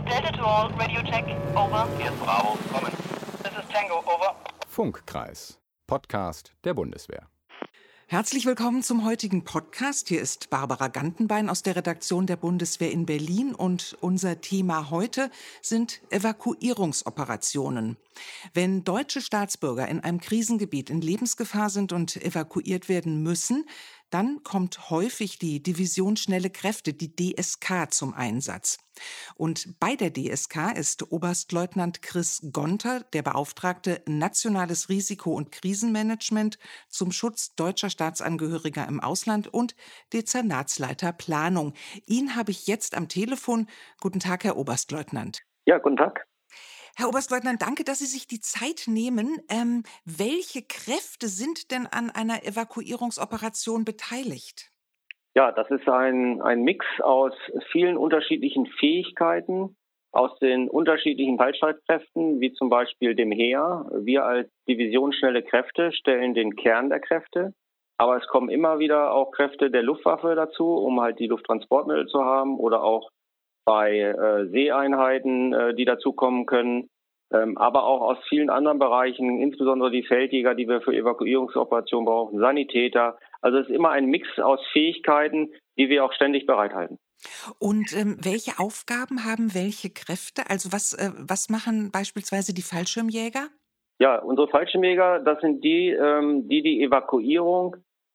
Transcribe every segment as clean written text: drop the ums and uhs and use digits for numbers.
Delta to all, Radio check, over. Hier ist Bravo, kommen. This is Tango, over. Funkkreis, Podcast der Bundeswehr. Herzlich willkommen zum heutigen Podcast. Hier ist Barbara Gantenbein aus der Redaktion der Bundeswehr in Berlin und unser Thema heute sind Evakuierungsoperationen. Wenn deutsche Staatsbürger in einem Krisengebiet in Lebensgefahr sind und evakuiert werden müssen, dann kommt häufig die Division Schnelle Kräfte, die DSK, zum Einsatz. Und bei der DSK ist Oberstleutnant Chris Gonter der Beauftragte Nationales Risiko- und Krisenmanagement zum Schutz deutscher Staatsangehöriger im Ausland und Dezernatsleiter Planung. Ihn habe ich jetzt am Telefon. Guten Tag, Herr Oberstleutnant. Ja, guten Tag. Herr Oberstleutnant, danke, dass Sie sich die Zeit nehmen. Welche Kräfte sind denn an einer Evakuierungsoperation beteiligt? Ja, das ist ein Mix aus vielen unterschiedlichen Fähigkeiten, aus den unterschiedlichen Fallstreitkräften, wie zum Beispiel dem Heer. Wir als Division Schnelle Kräfte stellen den Kern der Kräfte. Aber es kommen immer wieder auch Kräfte der Luftwaffe dazu, um halt die Lufttransportmittel zu haben oder auch bei Seeeinheiten, die dazukommen können, aber auch aus vielen anderen Bereichen, insbesondere die Feldjäger, die wir für Evakuierungsoperationen brauchen, Sanitäter. Also es ist immer ein Mix aus Fähigkeiten, die wir auch ständig bereithalten. Und welche Aufgaben haben welche Kräfte? Also was machen beispielsweise die Fallschirmjäger? Ja, unsere Fallschirmjäger, das sind die Evakuierung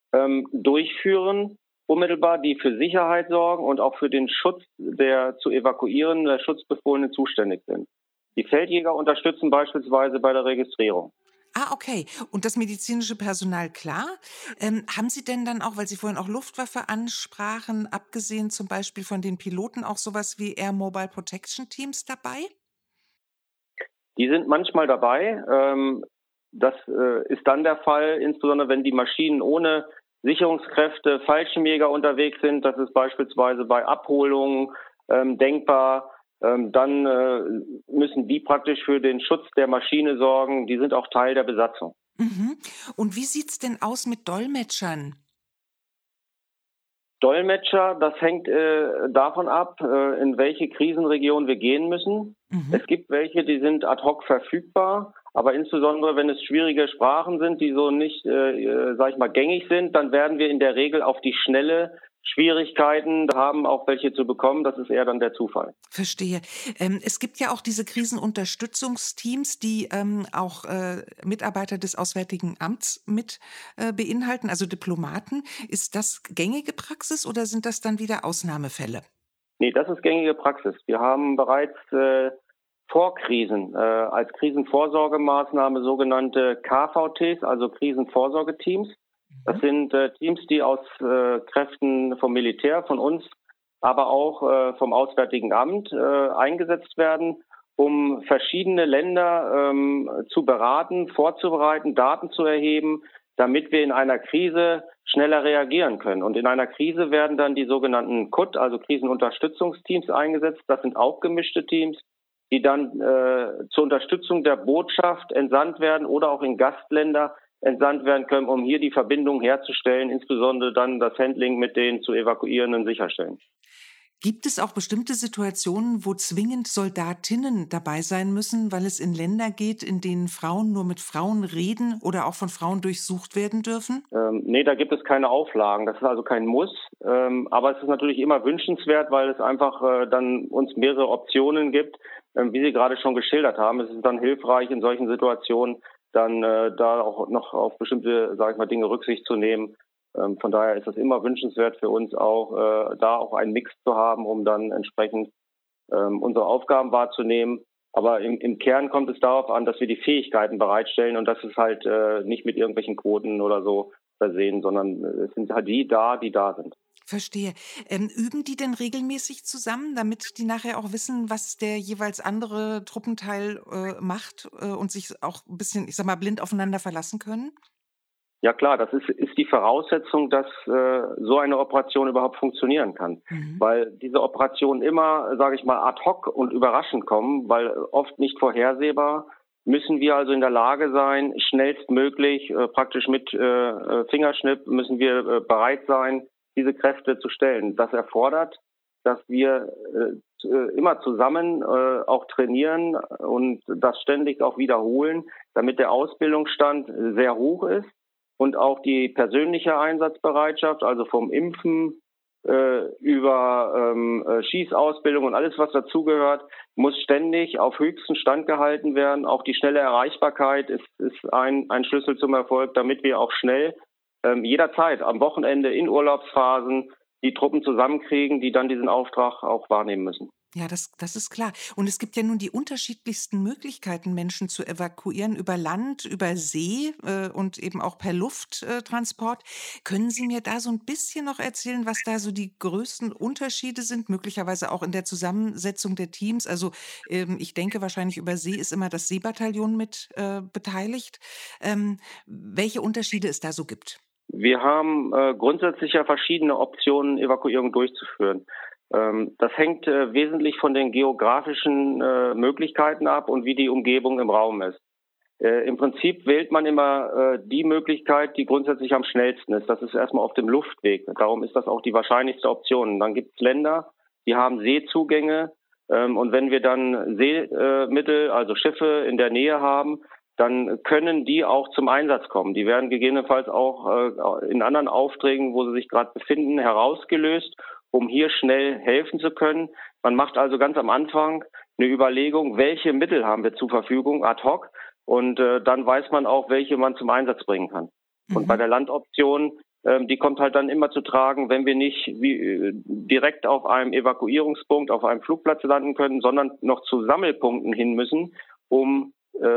durchführen, unmittelbar, die für Sicherheit sorgen und auch für den Schutz der zu evakuierenden, der Schutzbefohlenen zuständig sind. Die Feldjäger unterstützen beispielsweise bei der Registrierung. Ah, okay. Und das medizinische Personal, klar. Haben Sie denn dann auch, weil Sie vorhin auch Luftwaffe ansprachen, abgesehen zum Beispiel von den Piloten, auch sowas wie Air Mobile Protection Teams dabei? Die sind manchmal dabei. Das ist dann der Fall, insbesondere wenn die Maschinen ohne Sicherungskräfte, Fallschirmjäger unterwegs sind. Das ist beispielsweise bei Abholungen denkbar. Dann müssen die praktisch für den Schutz der Maschine sorgen. Die sind auch Teil der Besatzung. Mhm. Und wie sieht's denn aus mit Dolmetschern? Dolmetscher, das hängt davon ab, in welche Krisenregion wir gehen müssen. Mhm. Es gibt welche, die sind ad hoc verfügbar. Aber insbesondere, wenn es schwierige Sprachen sind, die so nicht, gängig sind, dann werden wir in der Regel auf die Schnelle Schwierigkeiten haben, auch welche zu bekommen. Das ist eher dann der Zufall. Verstehe. Es gibt ja auch diese Krisenunterstützungsteams, die auch Mitarbeiter des Auswärtigen Amts mit beinhalten, also Diplomaten. Ist das gängige Praxis oder sind das dann wieder Ausnahmefälle? Nee, das ist gängige Praxis. Wir haben bereits vor Krisen als Krisenvorsorgemaßnahme sogenannte KVTs, also Krisenvorsorgeteams. Das sind Teams, die aus Kräften vom Militär, von uns, aber auch vom Auswärtigen Amt eingesetzt werden, um verschiedene Länder zu beraten, vorzubereiten, Daten zu erheben, damit wir in einer Krise schneller reagieren können. Und in einer Krise werden dann die sogenannten KUT, also Krisenunterstützungsteams, eingesetzt. Das sind auch gemischte Teams, die dann zur Unterstützung der Botschaft entsandt werden oder auch in Gastländer entsandt werden können, um hier die Verbindung herzustellen, insbesondere dann das Handling mit den zu Evakuierenden sicherstellen. Gibt es auch bestimmte Situationen, wo zwingend Soldatinnen dabei sein müssen, weil es in Länder geht, in denen Frauen nur mit Frauen reden oder auch von Frauen durchsucht werden dürfen? Nee, da gibt es keine Auflagen. Das ist also kein Muss. Aber es ist natürlich immer wünschenswert, weil es einfach dann uns mehrere Optionen gibt, wie Sie gerade schon geschildert haben. Es ist dann hilfreich, in solchen Situationen dann da auch noch auf bestimmte, Dinge Rücksicht zu nehmen. Von daher ist es immer wünschenswert für uns auch, da auch einen Mix zu haben, um dann entsprechend unsere Aufgaben wahrzunehmen. Aber im Kern kommt es darauf an, dass wir die Fähigkeiten bereitstellen und das ist halt nicht mit irgendwelchen Quoten oder so versehen, sondern es sind halt die da sind. Verstehe. Üben die denn regelmäßig zusammen, damit die nachher auch wissen, was der jeweils andere Truppenteil macht und sich auch ein bisschen, blind aufeinander verlassen können? Ja klar, das ist die Voraussetzung, dass so eine Operation überhaupt funktionieren kann. Mhm. Weil diese Operationen immer, ad hoc und überraschend kommen, weil oft nicht vorhersehbar, müssen wir also in der Lage sein, schnellstmöglich, praktisch mit Fingerschnipp, müssen wir bereit sein, diese Kräfte zu stellen. Das erfordert dass wir immer zusammen auch trainieren und das ständig auch wiederholen, damit der Ausbildungsstand sehr hoch ist und auch die persönliche Einsatzbereitschaft, also vom Impfen über Schießausbildung und alles, was dazugehört, muss ständig auf höchsten Stand gehalten werden. Auch die schnelle Erreichbarkeit ist ein Schlüssel zum Erfolg, damit wir auch schnell jederzeit am Wochenende in Urlaubsphasen die Truppen zusammenkriegen, die dann diesen Auftrag auch wahrnehmen müssen. Ja, das ist klar. Und es gibt ja nun die unterschiedlichsten Möglichkeiten, Menschen zu evakuieren, über Land, über See und eben auch per Lufttransport. Können Sie mir da so ein bisschen noch erzählen, was da so die größten Unterschiede sind, möglicherweise auch in der Zusammensetzung der Teams? Also ich denke, wahrscheinlich über See ist immer das Seebataillon mit beteiligt. Welche Unterschiede es da so gibt? Wir haben grundsätzlich ja verschiedene Optionen, Evakuierung durchzuführen. Das hängt wesentlich von den geografischen Möglichkeiten ab und wie die Umgebung im Raum ist. Im Prinzip wählt man immer die Möglichkeit, die grundsätzlich am schnellsten ist. Das ist erstmal auf dem Luftweg. Darum ist das auch die wahrscheinlichste Option. Dann gibt es Länder, die haben Seezugänge. Und wenn wir dann Seemittel, also Schiffe in der Nähe haben, dann können die auch zum Einsatz kommen. Die werden gegebenenfalls auch in anderen Aufträgen, wo sie sich gerade befinden, herausgelöst, um hier schnell helfen zu können. Man macht also ganz am Anfang eine Überlegung, welche Mittel haben wir zur Verfügung ad hoc, und dann weiß man auch, welche man zum Einsatz bringen kann. Mhm. Und bei der Landoption, die kommt halt dann immer zu tragen, wenn wir nicht direkt auf einem Evakuierungspunkt, auf einem Flugplatz landen können, sondern noch zu Sammelpunkten hin müssen, um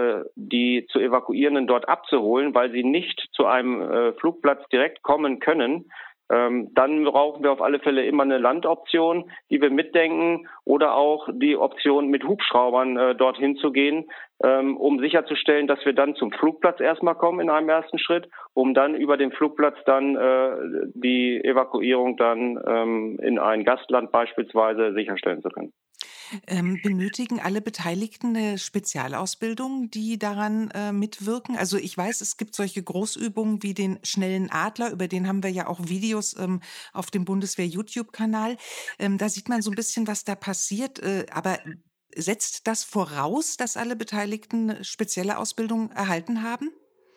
die zu Evakuierenden dort abzuholen, weil sie nicht zu einem Flugplatz direkt kommen können. Dann brauchen wir auf alle Fälle immer eine Landoption, die wir mitdenken, oder auch die Option, mit Hubschraubern dorthin zu gehen, um sicherzustellen, dass wir dann zum Flugplatz erstmal kommen in einem ersten Schritt, um dann über den Flugplatz dann die Evakuierung dann in ein Gastland beispielsweise sicherstellen zu können. Benötigen alle Beteiligten eine Spezialausbildung, die daran mitwirken? Also ich weiß, es gibt solche Großübungen wie den schnellen Adler, über den haben wir ja auch Videos auf dem Bundeswehr-YouTube-Kanal. Da sieht man so ein bisschen, was da passiert. Aber setzt das voraus, dass alle Beteiligten eine spezielle Ausbildung erhalten haben?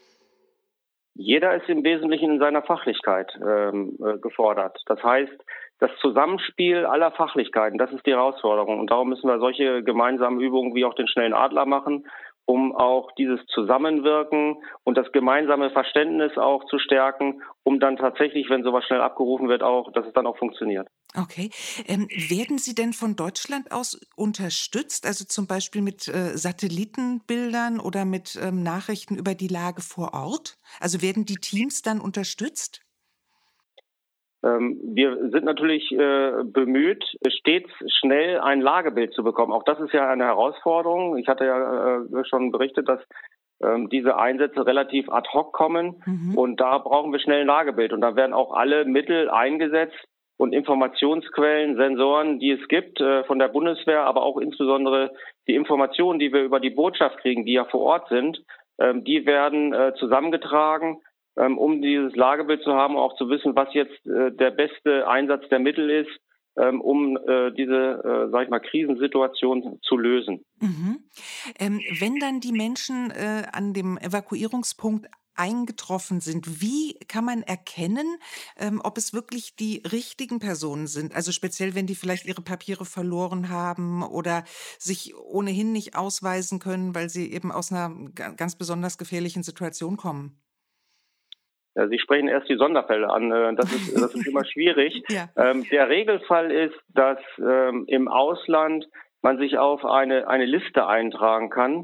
Jeder ist im Wesentlichen in seiner Fachlichkeit gefordert. Das heißt, das Zusammenspiel aller Fachlichkeiten, das ist die Herausforderung. Und darum müssen wir solche gemeinsamen Übungen wie auch den schnellen Adler machen, um auch dieses Zusammenwirken und das gemeinsame Verständnis auch zu stärken, um dann tatsächlich, wenn sowas schnell abgerufen wird, auch, dass es dann auch funktioniert. Okay. Werden Sie denn von Deutschland aus unterstützt, also zum Beispiel mit Satellitenbildern oder mit Nachrichten über die Lage vor Ort? Also werden die Teams dann unterstützt? Wir sind natürlich bemüht, stets schnell ein Lagebild zu bekommen. Auch das ist ja eine Herausforderung. Ich hatte ja schon berichtet, dass diese Einsätze relativ ad hoc kommen. Mhm. Und da brauchen wir schnell ein Lagebild. Und da werden auch alle Mittel eingesetzt und Informationsquellen, Sensoren, die es gibt von der Bundeswehr, aber auch insbesondere die Informationen, die wir über die Botschaft kriegen, die ja vor Ort sind, die werden zusammengetragen, um dieses Lagebild zu haben, auch zu wissen, was jetzt der beste Einsatz der Mittel ist, um diese, sag ich mal, Krisensituation zu lösen. Mhm. Wenn dann die Menschen an dem Evakuierungspunkt eingetroffen sind, wie kann man erkennen, ob es wirklich die richtigen Personen sind? Also speziell, wenn die vielleicht ihre Papiere verloren haben oder sich ohnehin nicht ausweisen können, weil sie eben aus einer ganz besonders gefährlichen Situation kommen. Ja, Sie sprechen erst die Sonderfälle an. Das ist immer schwierig. Ja. Der Regelfall ist, dass im Ausland man sich auf eine Liste eintragen kann,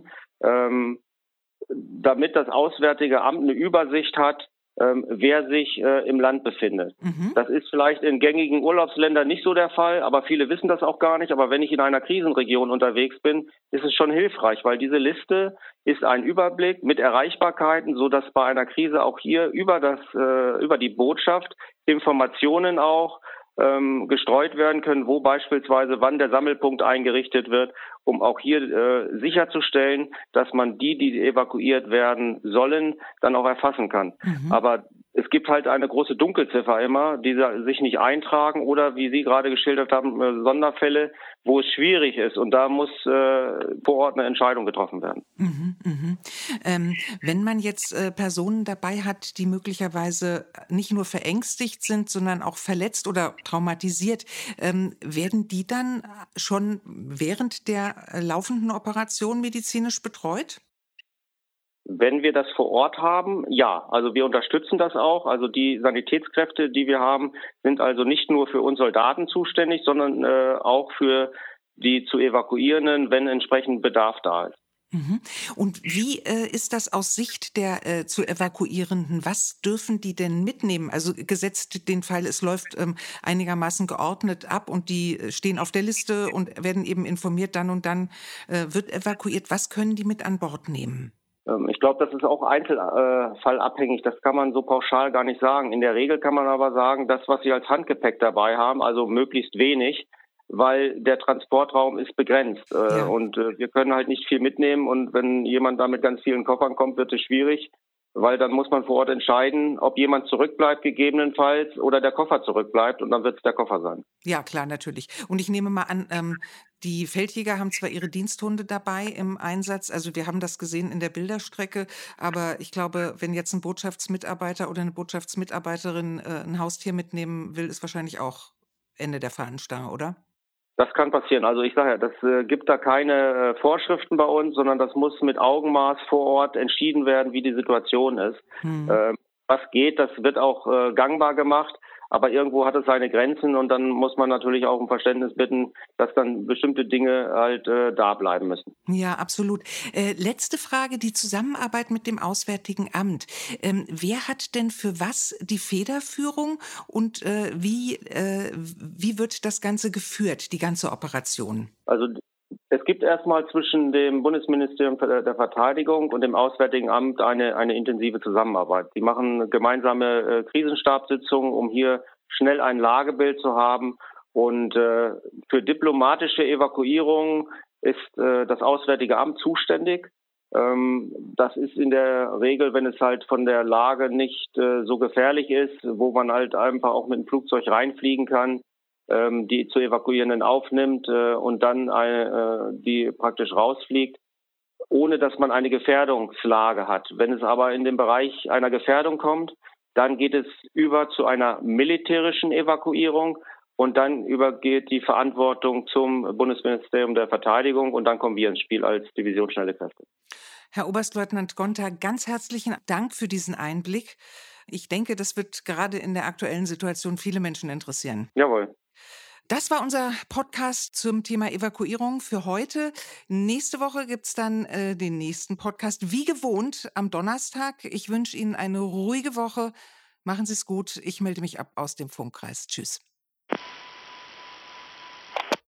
damit das Auswärtige Amt eine Übersicht hat, wer sich im Land befindet. Mhm. Das ist vielleicht in gängigen Urlaubsländern nicht so der Fall, aber viele wissen das auch gar nicht. Aber wenn ich in einer Krisenregion unterwegs bin, ist es schon hilfreich, weil diese Liste ist ein Überblick mit Erreichbarkeiten, so dass bei einer Krise auch hier über die Botschaft Informationen auch gestreut werden können, wo beispielsweise wann der Sammelpunkt eingerichtet wird, um auch hier sicherzustellen, dass man die evakuiert werden sollen, dann auch erfassen kann. Mhm. Aber es gibt halt eine große Dunkelziffer immer, die sich nicht eintragen oder, wie Sie gerade geschildert haben, Sonderfälle, wo es schwierig ist. Und da muss vor Ort eine Entscheidung getroffen werden. Wenn man jetzt Personen dabei hat, die möglicherweise nicht nur verängstigt sind, sondern auch verletzt oder traumatisiert, werden die dann schon während der laufenden Operation medizinisch betreut? Wenn wir das vor Ort haben, ja. Also wir unterstützen das auch. Also die Sanitätskräfte, die wir haben, sind also nicht nur für uns Soldaten zuständig, sondern auch für die zu Evakuierenden, wenn entsprechend Bedarf da ist. Und wie ist das aus Sicht der zu Evakuierenden? Was dürfen die denn mitnehmen? Also gesetzt den Fall, es läuft einigermaßen geordnet ab und die stehen auf der Liste und werden eben informiert, dann und dann wird evakuiert. Was können die mit an Bord nehmen? Ich glaube, das ist auch einzelfallabhängig. Das kann man so pauschal gar nicht sagen. In der Regel kann man aber sagen, das, was Sie als Handgepäck dabei haben, also möglichst wenig, weil der Transportraum ist begrenzt. Ja. Und wir können halt nicht viel mitnehmen. Und wenn jemand da mit ganz vielen Koffern kommt, wird es schwierig, weil dann muss man vor Ort entscheiden, ob jemand zurückbleibt gegebenenfalls oder der Koffer zurückbleibt. Und dann wird es der Koffer sein. Ja, klar, natürlich. Und ich nehme mal an, die Feldjäger haben zwar ihre Diensthunde dabei im Einsatz, also wir haben das gesehen in der Bilderstrecke, aber ich glaube, wenn jetzt ein Botschaftsmitarbeiter oder eine Botschaftsmitarbeiterin ein Haustier mitnehmen will, ist wahrscheinlich auch Ende der Fahnenstange, oder? Das kann passieren. Also ich sage ja, das gibt da keine Vorschriften bei uns, sondern das muss mit Augenmaß vor Ort entschieden werden, wie die Situation ist. Was geht, das wird auch gangbar gemacht, aber irgendwo hat es seine Grenzen und dann muss man natürlich auch um Verständnis bitten, dass dann bestimmte Dinge halt da bleiben müssen. Ja, absolut. Letzte Frage, die Zusammenarbeit mit dem Auswärtigen Amt. Wer hat denn für was die Federführung und wie wird das Ganze geführt, die ganze Operation? Also es gibt erstmal zwischen dem Bundesministerium der Verteidigung und dem Auswärtigen Amt eine intensive Zusammenarbeit. Die machen gemeinsame Krisenstabssitzungen, um hier schnell ein Lagebild zu haben. Und für diplomatische Evakuierung ist das Auswärtige Amt zuständig. Das ist in der Regel, wenn es halt von der Lage nicht so gefährlich ist, wo man halt einfach auch mit dem Flugzeug reinfliegen kann, die zu Evakuierenden aufnimmt und dann die praktisch rausfliegt, ohne dass man eine Gefährdungslage hat. Wenn es aber in den Bereich einer Gefährdung kommt, dann geht es über zu einer militärischen Evakuierung und dann übergeht die Verantwortung zum Bundesministerium der Verteidigung und dann kommen wir ins Spiel als Division Schnelle Kräfte. Herr Oberstleutnant Gonter, ganz herzlichen Dank für diesen Einblick. Ich denke, das wird gerade in der aktuellen Situation viele Menschen interessieren. Jawohl. Das war unser Podcast zum Thema Evakuierung für heute. Nächste Woche gibt's dann den nächsten Podcast, wie gewohnt, am Donnerstag. Ich wünsche Ihnen eine ruhige Woche. Machen Sie es gut. Ich melde mich ab aus dem Funkkreis. Tschüss.